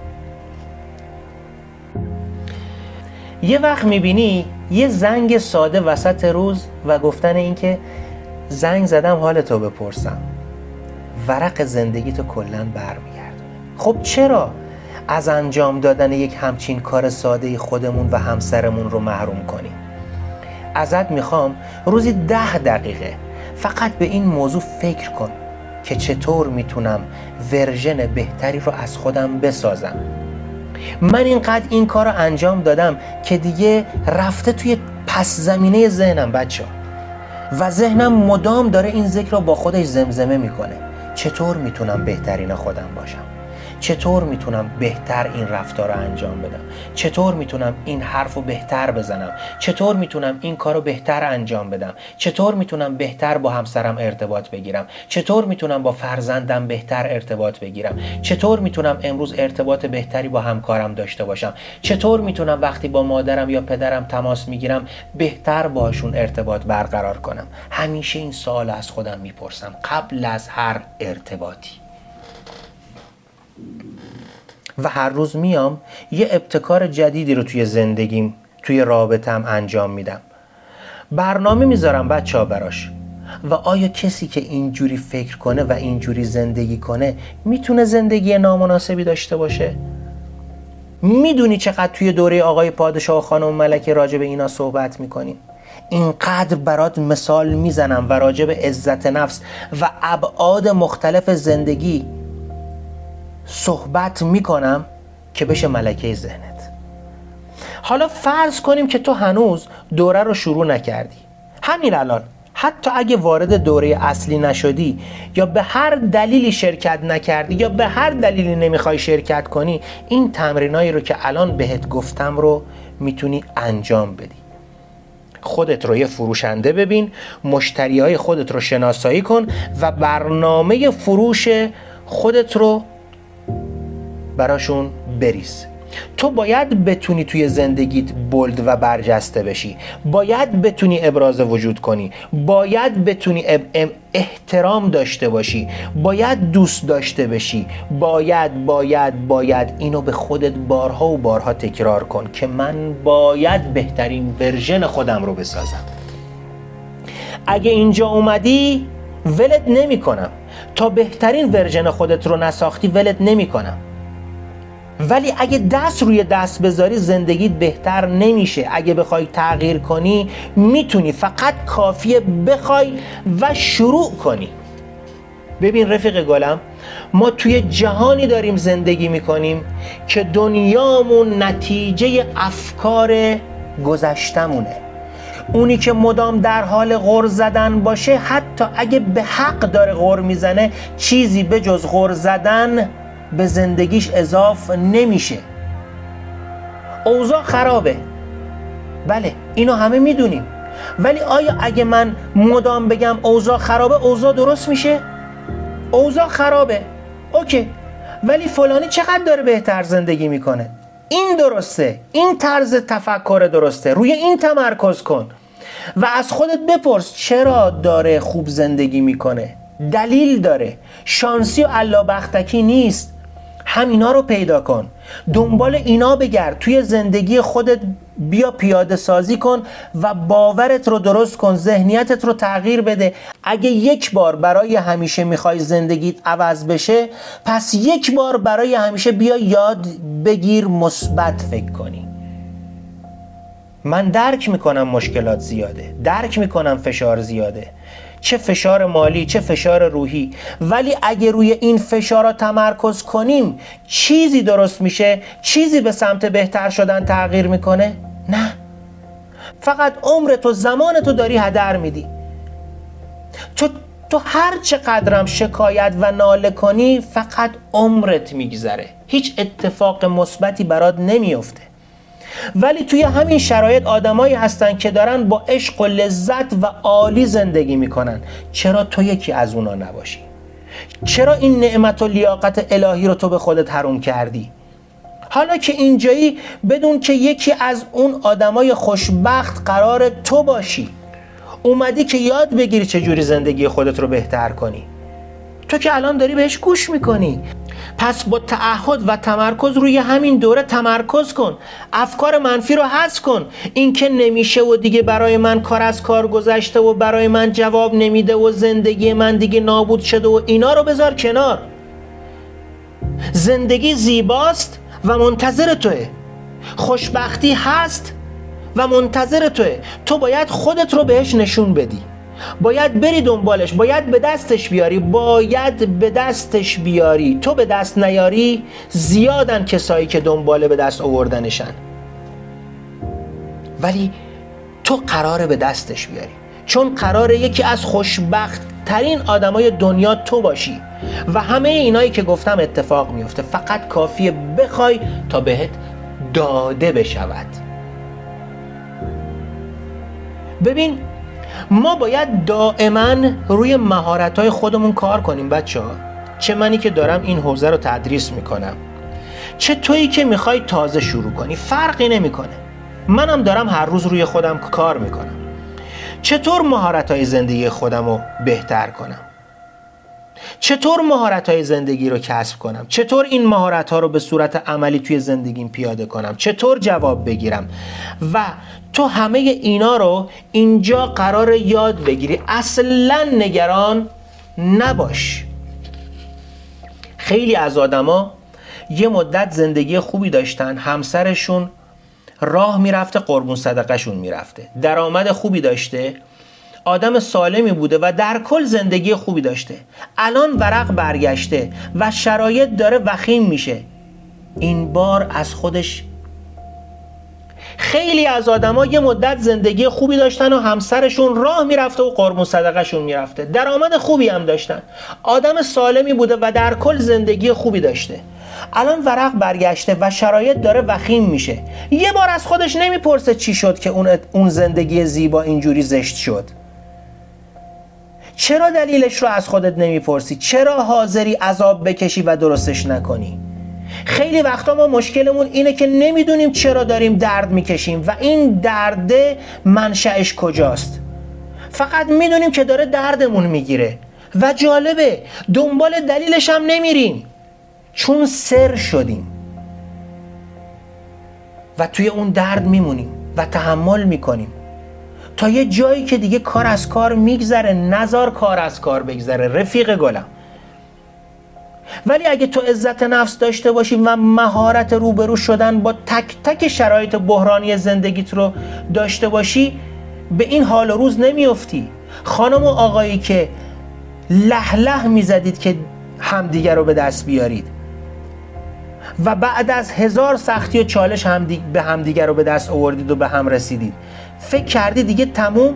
یه وقت میبینی یه زنگ ساده وسط روز و گفتن این که زنگ زدم حالتو بپرسم، ورق زندگیتو کلاً برمیگردونه. خب چرا از انجام دادن یک همچین کار ساده خودمون و همسرمون رو محروم کنیم؟ ازت میخوام روزی 10 دقیقه فقط به این موضوع فکر کن که چطور میتونم ورژن بهتری رو از خودم بسازم. من اینقدر این کار رو انجام دادم که دیگه رفته توی پس زمینه ذهنم بچه ها، و ذهنم مدام داره این ذکر رو با خودش زمزمه میکنه. چطور میتونم بهترین خودم باشم؟ چطور میتونم بهتر این رفتار رو انجام بدم؟ چطور میتونم این حرف رو بهتر بزنم؟ چطور میتونم این کار رو بهتر انجام بدم؟ چطور میتونم بهتر با همسرم ارتباط بگیرم؟ چطور میتونم با فرزندم بهتر ارتباط بگیرم؟ چطور میتونم امروز ارتباط بهتری با همکارم داشته باشم؟ چطور میتونم وقتی با مادرم یا پدرم تماس میگیرم بهتر باشون ارتباط برقرار کنم؟ همیشه این سوال از خودم میپرسم قبل از هر ارتباطی. و هر روز میام یه ابتکار جدیدی رو توی زندگیم، توی رابطم انجام میدم. برنامه میذارم بچه‌ها براش. و آیا کسی که اینجوری فکر کنه و اینجوری زندگی کنه میتونه زندگی نامناسبی داشته باشه؟ میدونی چقدر توی دوره آقای پادشاه و خانم ملکه راجع به اینا صحبت میکنیم؟ اینقدر برات مثال میزنم و راجع به عزت نفس و ابعاد مختلف زندگی صحبت میکنم که بشه ملکه ذهنت. حالا فرض کنیم که تو هنوز دوره رو شروع نکردی. همین الان حتی اگه وارد دوره اصلی نشدی یا به هر دلیلی شرکت نکردی یا به هر دلیلی نمیخوای شرکت کنی، این تمرینایی رو که الان بهت گفتم رو میتونی انجام بدی. خودت رو یه فروشنده ببین، مشتریای خودت رو شناسایی کن و برنامه فروش خودت رو براشون بریز. تو باید بتونی توی زندگیت بولد و برجسته بشی، باید بتونی ابراز وجود کنی، باید بتونی احترام داشته باشی، باید دوست داشته بشی، باید اینو به خودت بارها و بارها تکرار کن که من باید بهترین ورژن خودم رو بسازم. اگه اینجا اومدی ولت نمی کنم، تا بهترین ورژن خودت رو نساختی ولت نمی کنم. ولی اگه دست روی دست بذاری زندگیت بهتر نمیشه. اگه بخوای تغییر کنی میتونی، فقط کافیه بخوای و شروع کنی. ببین رفیق گلم، ما توی جهانی داریم زندگی میکنیم که دنیامون نتیجه افکار گذشتمونه. اونی که مدام در حال غر زدن باشه، حتی اگه به حق داره غر میزنه، چیزی به جز غر زدن به زندگیش اضاف نمیشه. اوضاع خرابه، بله اینو همه میدونیم، ولی آیا اگه من مدام بگم اوضاع خرابه اوضاع درست میشه؟ اوضاع خرابه، اوکی، ولی فلانی چقدر داره بهتر زندگی میکنه؟ این درسته، این طرز تفکر درسته، روی این تمرکز کن و از خودت بپرس چرا داره خوب زندگی میکنه؟ دلیل داره، شانسی و الله بختکی نیست. همینا رو پیدا کن، دنبال اینا بگرد، توی زندگی خودت بیا پیاده سازی کن و باورت رو درست کن، ذهنیتت رو تغییر بده. اگه یک بار برای همیشه میخوای زندگیت عوض بشه، پس یک بار برای همیشه بیا یاد بگیر مثبت فکر کنی. من درک میکنم مشکلات زیاده، درک میکنم فشار زیاده، چه فشار مالی چه فشار روحی، ولی اگه روی این فشارها تمرکز کنیم چیزی درست میشه؟ چیزی به سمت بهتر شدن تغییر میکنه؟ نه، فقط عمرت و زمانت رو داری هدر میدی. تو هر چقدرم شکایت و ناله کنی فقط عمرت میگذره، هیچ اتفاق مثبتی برات نمیفته. ولی توی همین شرایط آدمایی هستن که دارن با عشق و لذت و عالی زندگی میکنن. چرا تو یکی از اونا نباشی؟ چرا این نعمت و لیاقت الهی رو تو به خودت حروم کردی؟ حالا که اینجایی بدون که یکی از اون آدمای خوشبخت قرار تو باشی. اومدی که یاد بگیری چجوری زندگی خودت رو بهتر کنی. تو که الان داری بهش گوش میکنی. پس با تعهد و تمرکز روی همین دوره تمرکز کن، افکار منفی رو حذف کن. این که نمیشه و دیگه برای من کار از کار گذشته و برای من جواب نمیده و زندگی من دیگه نابود شده و اینا رو بذار کنار. زندگی زیباست و منتظر توه، خوشبختی هست و منتظر توه. تو باید خودت رو بهش نشون بدی، باید بری دنبالش، باید به دستش بیاری، باید به دستش بیاری. تو به دست نیاری زیادن کسایی که دنباله به دست آوردنشن، ولی تو قراره به دستش بیاری، چون قراره یکی از خوشبخت ترین آدمای دنیا تو باشی و همه اینایی که گفتم اتفاق میفته. فقط کافیه بخوای تا بهت داده بشود. ببین، ما باید دائما روی مهارت‌های خودمون کار کنیم بچه‌ها. چه منی که دارم این حوزه رو تدریس میکنم، چه تویی که میخوای تازه شروع کنی، فرقی نمیکنه. منم دارم هر روز روی خودم کار میکنم. چطور مهارت‌های زندگی خودم رو بهتر کنم؟ چطور مهارت‌های زندگی رو کسب کنم؟ چطور این مهارت‌ها رو به صورت عملی توی زندگیم پیاده کنم؟ چطور جواب بگیرم؟ و تو همه اینا رو اینجا قرار یاد بگیری. اصلاً نگران نباش. خیلی از آدما یه مدت زندگی خوبی داشتن، همسرشون راه میرفته، قربون صدقه شون میرفته، درآمد خوبی داشته، آدم سالمی بوده و در کل زندگی خوبی داشته. الان ورق برگشته و شرایط داره وخیم میشه. این بار از خودش. خیلی از آدما یه مدت زندگی خوبی داشتن و همسرشون راه میرفته و قربون صدقه شون میرفته، درآمد خوبی هم داشتن، آدم سالمی بوده و در کل زندگی خوبی داشته. الان ورق برگشته و شرایط داره وخیم میشه. یه بار از خودش نمیپرسه چی شد که اون زندگی زیبا اینجوری زشت شد. چرا دلیلش رو از خودت نمیپرسی؟ چرا حاضری عذاب بکشی و درستش نکنی؟ خیلی وقتا ما مشکلمون اینه که نمیدونیم چرا داریم درد میکشیم و این درد منشأش کجاست. فقط میدونیم که داره دردمون میگیره و جالبه دنبال دلیلش هم نمیریم، چون سر شدیم و توی اون درد میمونیم و تحمل میکنیم تا یه جایی که دیگه کار از کار میگذره. نزار کار از کار بگذره رفیق گلم. ولی اگه تو عزت نفس داشته باشی و مهارت روبرو شدن با تک تک شرایط بحرانی زندگیت رو داشته باشی، به این حال و روز نمیافتی. خانم و آقایی که له له میزدید که همدیگر رو به دست بیارید و بعد از 1000 سختی و چالش به همدیگر رو به دست آوردید و به هم رسیدید، فکر کردی دیگه تموم؟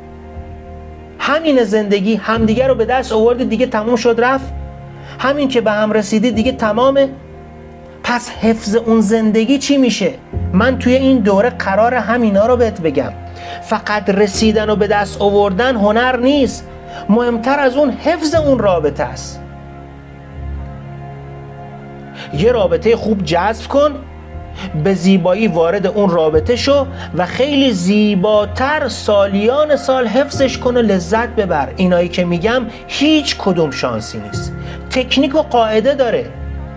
همین زندگی، همدیگر رو به دست آوردید دیگه تموم شد رفت؟ همین که به هم رسیدید دیگه تمامه؟ پس حفظ اون زندگی چی میشه؟ من توی این دوره قرار همینا رو بهت بگم. فقط رسیدن و به دست آوردن هنر نیست، مهمتر از اون حفظ اون رابطه است. یه رابطه خوب جذب کن، به زیبایی وارد اون رابطه شو و خیلی زیباتر سالیان سال حفظش کن و لذت ببر. اینایی که میگم هیچ کدوم شانسی نیست، تکنیک و قاعده داره.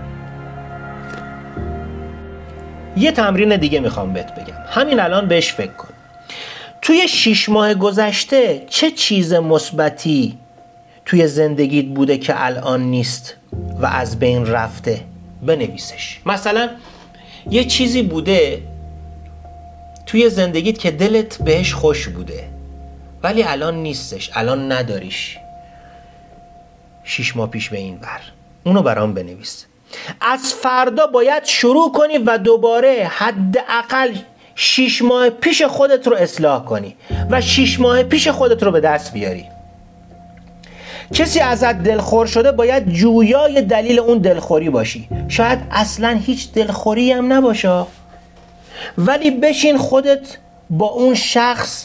یه تمرین دیگه میخوام بهت بگم، همین الان بهش فکر کن. توی 6 ماه گذشته چه چیز مثبتی توی زندگیت بوده که الان نیست و از بین رفته؟ بنویسش. مثلا یه چیزی بوده توی زندگیت که دلت بهش خوش بوده ولی الان نیستش، الان نداریش. 6 ماه پیش به این ور اونو برام بنویس. از فردا باید شروع کنی و دوباره حداقل 6 ماه پیش خودت رو اصلاح کنی و 6 ماه پیش خودت رو به دست بیاری. کسی ازت دلخور شده باید جویای دلیل اون دلخوری باشی. شاید اصلا هیچ دلخوری هم نباشه، ولی بشین خودت با اون شخص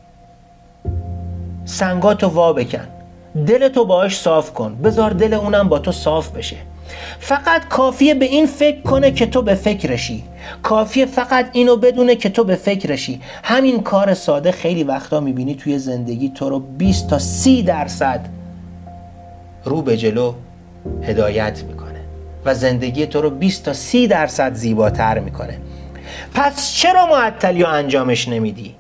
سنگاتو وا بکن، دلتو باهاش صاف کن، بذار دل اونم با تو صاف بشه. فقط کافیه به این فکر کنه که تو به فکرشی، کافیه فقط اینو بدونه که تو به فکرشی. همین کار ساده خیلی وقتا میبینی توی زندگی تو رو 20 تا 30% رو به جلو هدایت میکنه و زندگی تو رو 20 تا 30% زیباتر میکنه. پس چرا معطلی و انجامش نمیدی؟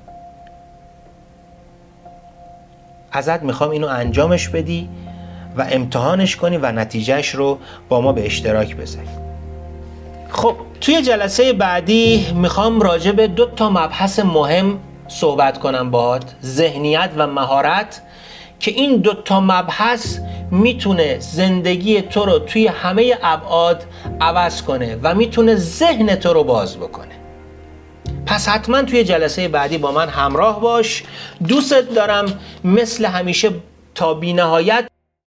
ازت میخوام اینو انجامش بدی و امتحانش کنی و نتیجهش رو با ما به اشتراک بذاری. خب توی جلسه بعدی میخوام راجع به 2 تا مبحث مهم صحبت کنم باهات، ذهنیت و مهارت، که این 2 تا مبحث میتونه زندگی تو رو توی همه ابعاد عوض کنه و میتونه ذهن تو رو باز بکنه. پس حتما توی جلسه بعدی با من همراه باش. دوست دارم مثل همیشه تا بی‌نهایت